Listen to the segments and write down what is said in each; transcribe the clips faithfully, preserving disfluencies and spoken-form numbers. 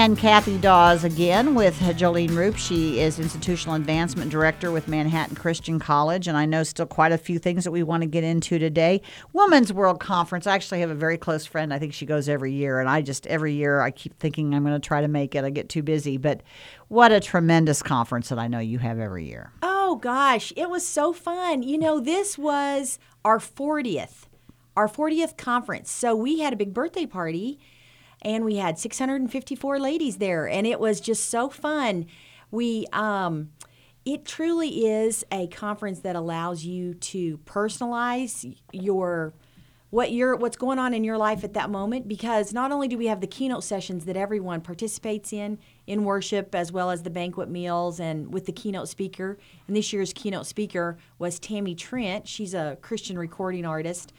And Kathy Dawes again with Jolene Roop. She is Institutional Advancement Director with Manhattan Christian College, and I know still quite a few things that we want to get into today. Women's World Conference. I actually have a very close friend. I think she goes every year, and I just, every year, I keep thinking I'm going to try to make it. I get too busy, but what a tremendous conference that I know you have every year. Oh, gosh. It was so fun. You know, this was our fortieth, our fortieth conference. So we had a big birthday party. And we had six hundred fifty-four ladies there, and it was just so fun. We, um, it truly is a conference that allows you to personalize your what you're what's going on in your life at that moment. Because not only do we have the keynote sessions that everyone participates in in worship, as well as the banquet meals, and with the keynote speaker. And this year's keynote speaker was Tammy Trent. She's a Christian recording artist.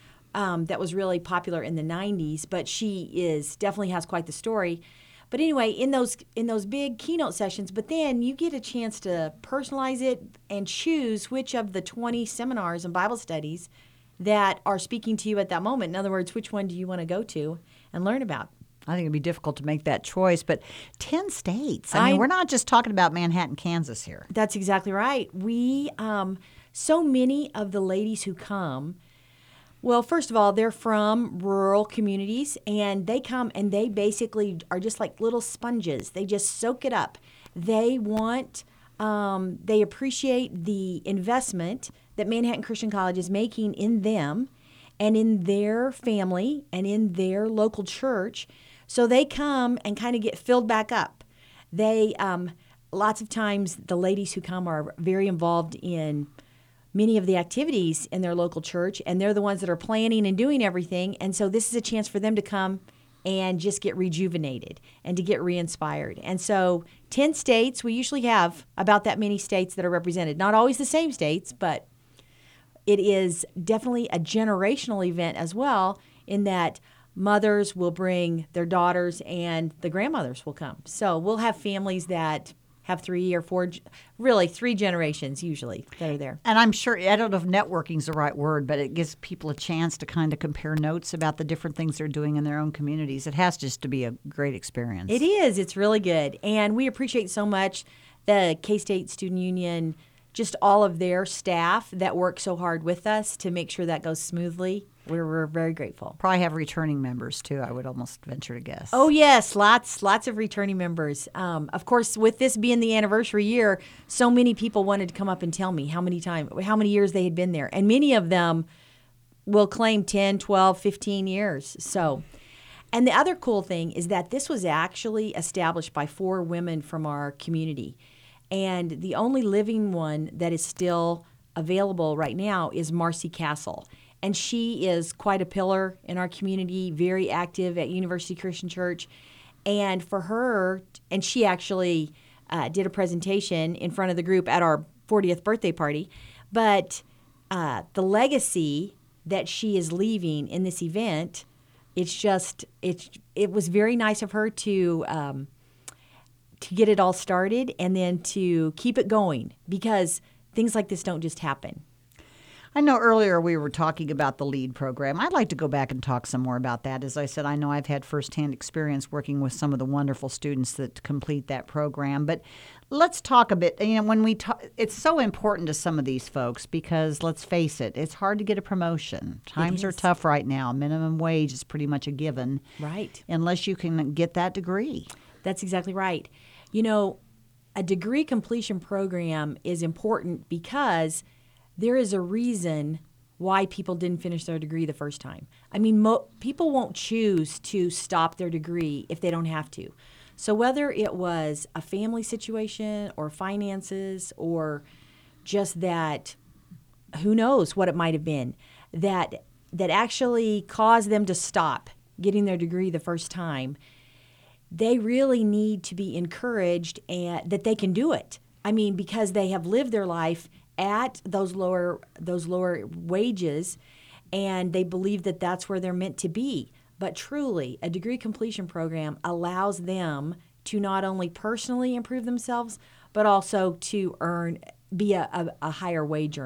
Um, that was really popular in the nineties, but she is definitely has quite the story. But anyway, in those in those big keynote sessions, but then you get a chance to personalize it and choose which of the twenty seminars and Bible studies that are speaking to you at that moment. In other words, which one do you want to go to and learn about? I think it'd be difficult to make that choice, but ten states. I, I mean, we're not just talking about Manhattan, Kansas here. That's exactly right. We um, so many of the ladies who come. Well, first of all, they're from rural communities, and they come and they basically are just like little sponges. They just soak it up. They want, um, they appreciate the investment that Manhattan Christian College is making in them and in their family and in their local church. So they come and kind of get filled back up. They, um, lots of times, the ladies who come are very involved in many of the activities in their local church, and they're the ones that are planning and doing everything. And so this is a chance for them to come and just get rejuvenated and to get re-inspired. And so ten states, we usually have about that many states that are represented. Not always the same states, but it is definitely a generational event as well, in that mothers will bring their daughters and the grandmothers will come. So we'll have families that have three or four, really three generations usually that are there. And I'm sure, I don't know if networking is the right word, but it gives people a chance to kind of compare notes about the different things they're doing in their own communities. It has just to be a great experience. It is. It's really good. And we appreciate so much the K-State Student Union, just all of their staff that work so hard with us to make sure that goes smoothly. We're, we're very grateful. Probably have returning members, too, I would almost venture to guess. Oh, yes, lots lots of returning members. Um, of course, with this being the anniversary year, so many people wanted to come up and tell me how many time, how many years they had been there. And many of them will claim ten, twelve, fifteen years. So, and the other cool thing is that this was actually established by four women from our community. And the only living one that is still available right now is Marcy Castle. And she is quite a pillar in our community, very active at University Christian Church. And for her, and she actually uh, did a presentation in front of the group at our fortieth birthday party. But uh, the legacy that she is leaving in this event, it's just, it's, it was very nice of her to um, to get it all started and then to keep it going, because things like this don't just happen. I know earlier we were talking about the LEAD program. I'd like to go back and talk some more about that. As I said, I know I've had firsthand experience working with some of the wonderful students that complete that program. But let's talk a bit. You know, when we talk, it's so important to some of these folks because, let's face it, it's hard to get a promotion. Times are tough right now. Minimum wage is pretty much a given. Right. Unless you can get that degree. That's exactly right. You know, a degree completion program is important because there is a reason why people didn't finish their degree the first time. I mean, mo- people won't choose to stop their degree if they don't have to. So whether it was a family situation or finances or just that, who knows what it might have been, that that actually caused them to stop getting their degree the first time, they really need to be encouraged and that they can do it. I mean, because they have lived their life at those lower those lower wages, and they believe that that's where they're meant to be. But truly, a degree completion program allows them to not only personally improve themselves, but also to earn, be a, a, a higher wage earner.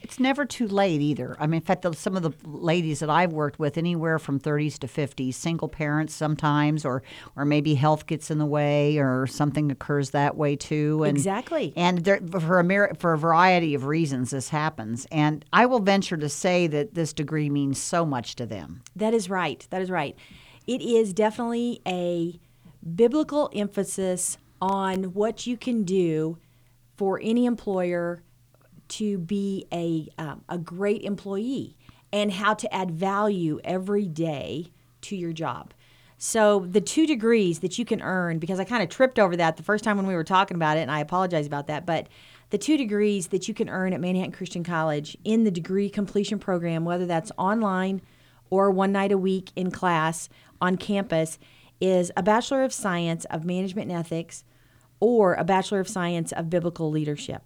It's never too late either. I mean, in fact, the, some of the ladies that I've worked with, anywhere from thirties to fifties, single parents sometimes, or or maybe health gets in the way, or something occurs that way too. And, Exactly. And there, for a mer- for a variety of reasons, this happens. And I will venture to say that this degree means so much to them. That is right. That is right. It is definitely a biblical emphasis on what you can do for any employer to be a um, a great employee, and how to add value every day to your job. So the two degrees that you can earn, because I kind of tripped over that the first time when we were talking about it, and I apologize about that, but the two degrees that you can earn at Manhattan Christian College in the degree completion program, whether that's online or one night a week in class on campus, is a Bachelor of Science of Management and Ethics or a Bachelor of Science of Biblical Leadership.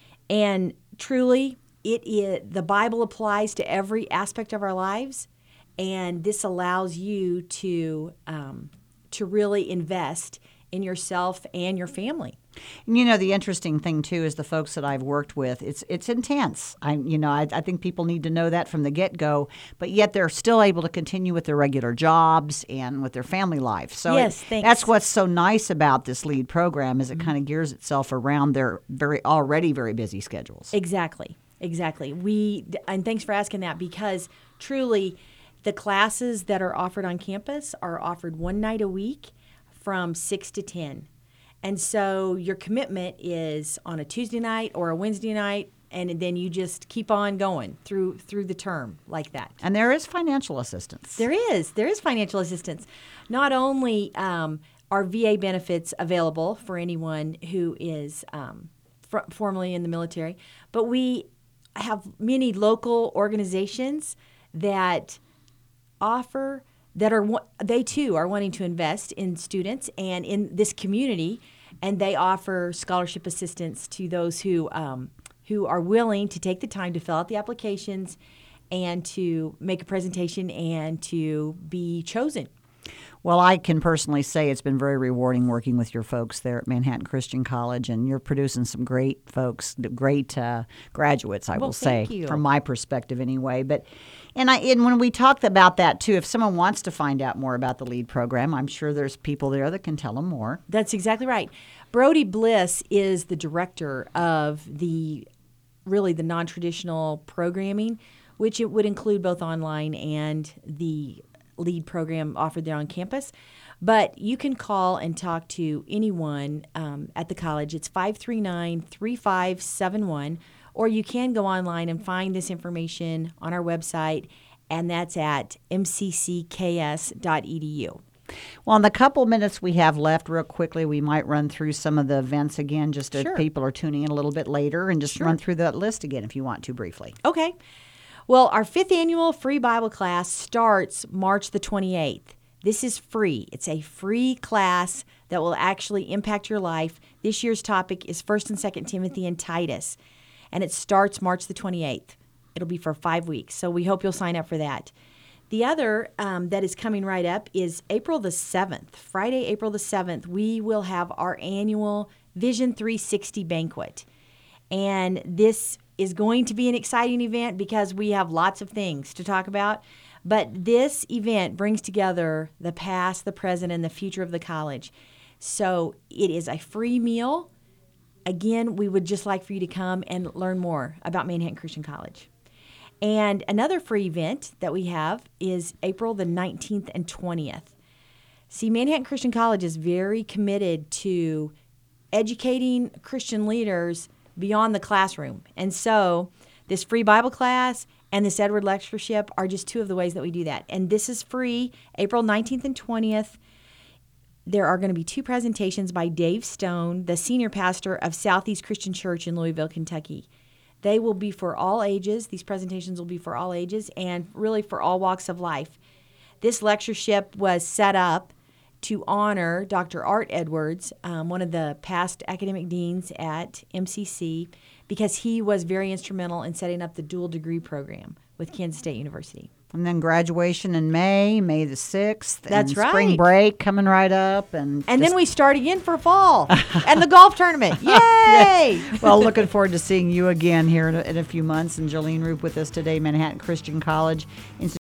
And truly, it is, the Bible applies to every aspect of our lives, and this allows you to um, to really invest in yourself and your family. And you know, the interesting thing too is the folks that I've worked with, it's it's intense. I you know, I, I think people need to know that from the get-go, but yet they're still able to continue with their regular jobs and with their family life. So Yes, it- thanks. that's what's so nice about this LEAD program, is it kind of gears itself around their very already very busy schedules. Exactly, exactly. We and thanks for asking that, because truly, the classes that are offered on campus are offered one night a week from six to ten. And so your commitment is on a Tuesday night or a Wednesday night, and then you just keep on going through through the term like that. And there is financial assistance. There is. There is financial assistance. Not only um, are V A benefits available for anyone who is um, fr- formerly in the military, but we have many local organizations that offer that are wa- they too are wanting to invest in students and in this community, and they offer scholarship assistance to those who um, who are willing to take the time to fill out the applications and to make a presentation and to be chosen. Well, I can personally say it's been very rewarding working with your folks there at Manhattan Christian College, and you're producing some great folks, great uh, graduates, I Well, will say, thank you. from my perspective anyway. But and I and when we talked about that too, if someone wants to find out more about the LEAD program, I'm sure there's people there that can tell them more. That's exactly right. Brody Bliss is the director of the really the non-traditional programming, which it would include both online and the LEAD program offered there on campus. But you can call and talk to anyone um, at the college. It's five three nine, three five seven one, or you can go online and find this information on our website, and that's at m c c k s dot e d u. Well, in the couple minutes we have left, real quickly, we might run through some of the events again, just if Sure. people are tuning in a little bit later, and just run through that list again if you want to briefly. Okay. Well, our fifth annual free Bible class starts March the twenty-eighth. This is free. It's a free class that will actually impact your life. This year's topic is First and Second Timothy and Titus, and it starts March the twenty-eighth. It'll be for five weeks, so we hope you'll sign up for that. The other um, that is coming right up is April the seventh. Friday, April the seventh, we will have our annual Vision three sixty banquet. And this is going to be an exciting event because we have lots of things to talk about. But this event brings together the past, the present, and the future of the college. So it is a free meal. Again, we would just like for you to come and learn more about Manhattan Christian College. And another free event that we have is April the nineteenth and twentieth. See, Manhattan Christian College is very committed to educating Christian leaders beyond the classroom. And so this free Bible class and this Edward Lectureship are just two of the ways that we do that. And this is free, April nineteenth and twentieth. There are going to be two presentations by Dave Stone, the senior pastor of Southeast Christian Church in Louisville, Kentucky. They will be for all ages. These presentations will be for all ages and really for all walks of life. This lectureship was set up to honor Doctor Art Edwards, um, one of the past academic deans at M C C, because he was very instrumental in setting up the dual degree program with Kansas State University. And then graduation in May, May the sixth. That's and right. Spring break coming right up. And, And just- then we start again for fall and the golf tournament. Yay! well, looking forward to seeing you again here in a, in a few months. And Jolene Roop with us today, Manhattan Christian College.